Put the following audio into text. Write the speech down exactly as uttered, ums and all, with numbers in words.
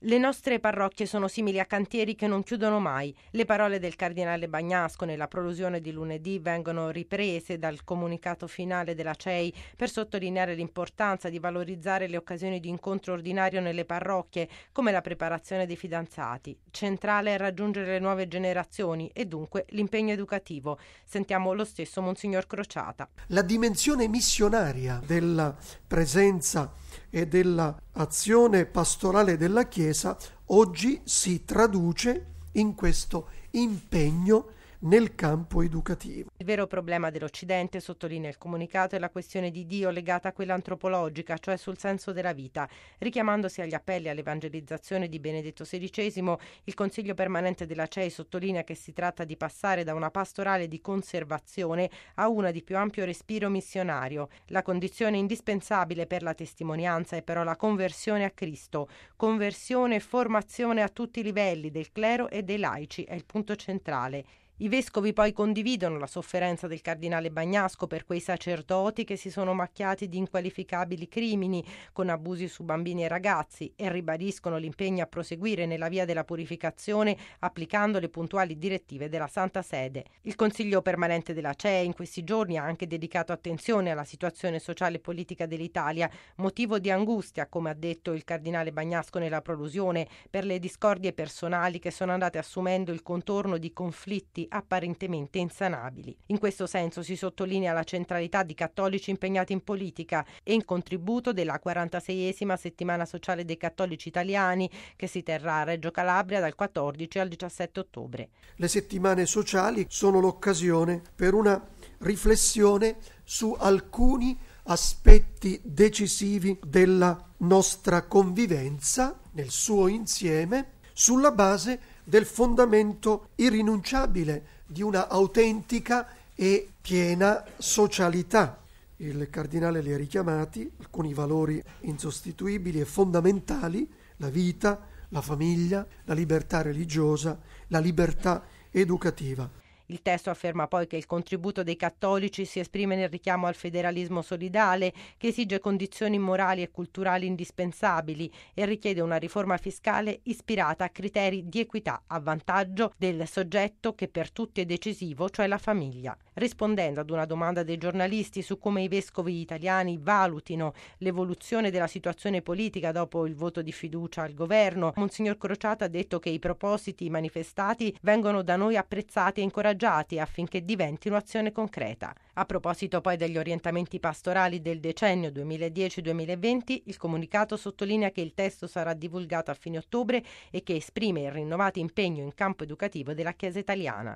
Le nostre parrocchie sono simili a cantieri che non chiudono mai. Le parole del cardinale Bagnasco nella prolusione di lunedì vengono riprese dal comunicato finale della C E I per sottolineare l'importanza di valorizzare le occasioni di incontro ordinario nelle parrocchie, come la preparazione dei fidanzati. Centrale è raggiungere le nuove generazioni e dunque l'impegno educativo. Sentiamo lo stesso Monsignor Crociata. La dimensione missionaria della presenza e dell'azione pastorale della Chiesa oggi si traduce in questo impegno nel campo educativo. Il vero problema dell'Occidente, sottolinea il comunicato, è la questione di Dio legata a quella antropologica, cioè sul senso della vita. Richiamandosi agli appelli all'evangelizzazione di Benedetto sedicesimo, il Consiglio permanente della C E I sottolinea che si tratta di passare da una pastorale di conservazione a una di più ampio respiro missionario. La condizione indispensabile per la testimonianza è però la conversione a Cristo. Conversione e formazione a tutti i livelli del clero e dei laici è il punto centrale. I vescovi poi condividono la sofferenza del cardinale Bagnasco per quei sacerdoti che si sono macchiati di inqualificabili crimini con abusi su bambini e ragazzi e ribadiscono l'impegno a proseguire nella via della purificazione applicando le puntuali direttive della Santa Sede. Il Consiglio permanente della C E I in questi giorni ha anche dedicato attenzione alla situazione sociale e politica dell'Italia, motivo di angustia, come ha detto il cardinale Bagnasco nella prolusione, per le discordie personali che sono andate assumendo il contorno di conflitti apparentemente insanabili. In questo senso si sottolinea la centralità di cattolici impegnati in politica e in contributo della quarantaseiesima settimana sociale dei cattolici italiani che si terrà a Reggio Calabria dal quattordici al diciassette ottobre. Le settimane sociali sono l'occasione per una riflessione su alcuni aspetti decisivi della nostra convivenza nel suo insieme, sulla base del fondamento irrinunciabile di una autentica e piena socialità. Il cardinale li ha richiamati, alcuni valori insostituibili e fondamentali: la vita, la famiglia, la libertà religiosa, la libertà educativa. Il testo afferma poi che il contributo dei cattolici si esprime nel richiamo al federalismo solidale, che esige condizioni morali e culturali indispensabili e richiede una riforma fiscale ispirata a criteri di equità a vantaggio del soggetto che per tutti è decisivo, cioè la famiglia. Rispondendo ad una domanda dei giornalisti su come i vescovi italiani valutino l'evoluzione della situazione politica dopo il voto di fiducia al governo, Monsignor Crociata ha detto che i propositi manifestati vengono da noi apprezzati e incoraggiati affinché diventino azione concreta. A proposito poi degli orientamenti pastorali del decennio duemiladieci duemilaventi, il comunicato sottolinea che il testo sarà divulgato a fine ottobre e che esprime il rinnovato impegno in campo educativo della Chiesa italiana.